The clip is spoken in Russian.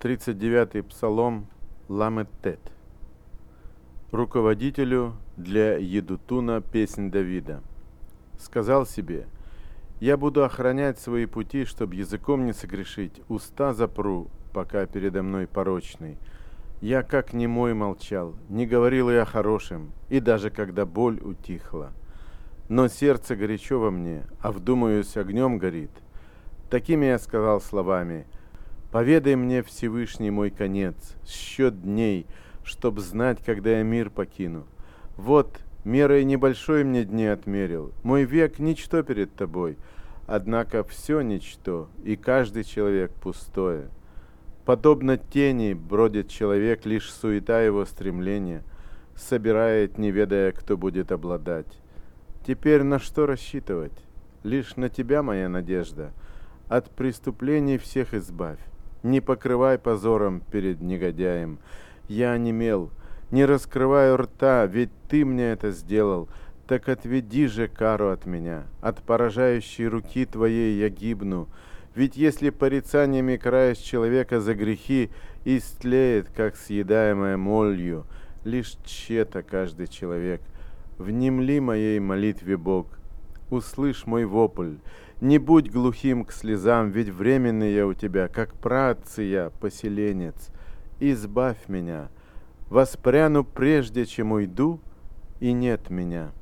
39-й псалом Ламет-Тет. Руководителю для Едутуна песнь Давида. Сказал себе: «Я буду охранять свои пути, чтоб языком не согрешить, уста запру, пока передо мной порочный. Я как немой молчал, не говорил я о хорошем, и даже когда боль утихла. Но сердце горячо во мне, а вдумаюсь, огнем горит. Такими я сказал словами: поведай мне, Всевышний, мой конец, счет дней, чтоб знать, когда я мир покину. Вот, мерой небольшой мне дни отмерил, мой век ничто перед тобой, однако все ничто, и каждый человек пустое. Подобно тени бродит человек, лишь суета его стремления, собирает, не ведая, кто будет обладать. Теперь на что рассчитывать? Лишь на тебя моя надежда. От преступлений всех избавь. Не покрывай позором перед негодяем. Я онемел, не раскрываю рта, ведь ты мне это сделал. Так отведи же кару от меня. От поражающей руки твоей я гибну. Ведь если порицаниями караешь человека за грехи, истлеет, как съедаемая молью, лишь тщета каждый человек. Внемли моей молитве, Бог, услышь мой вопль. Не будь глухим к слезам, ведь временный я у тебя, как праотцы я, поселенец. Избавь меня, воспряну прежде, чем уйду, и нет меня».